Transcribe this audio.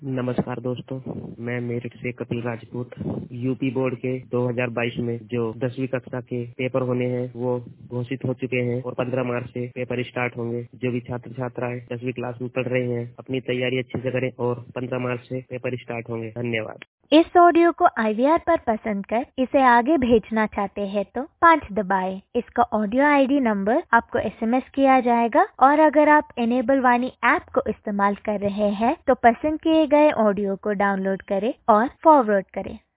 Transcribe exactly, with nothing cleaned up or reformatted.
नमस्कार दोस्तों, मैं मेरठ से कपिल राजपूत। यूपी बोर्ड के दो हज़ार बाईस में जो दसवीं कक्षा के पेपर होने हैं वो घोषित हो चुके हैं और पंद्रह मार्च से पेपर स्टार्ट होंगे। जो भी छात्र छात्राएं दसवीं क्लास में पढ़ रहे हैं अपनी तैयारी अच्छे से करें और पंद्रह मार्च से पेपर स्टार्ट होंगे। धन्यवाद। इस ऑडियो को आई वी आर पर पसंद कर इसे आगे भेजना चाहते हैं तो पाँच दबाएं। इसका ऑडियो आई डी नंबर आपको एस एम एस किया जाएगा और अगर आप इनेबल वाणी ऐप को इस्तेमाल कर रहे हैं तो पसंद किए गए ऑडियो को डाउनलोड करें और फॉरवर्ड करें।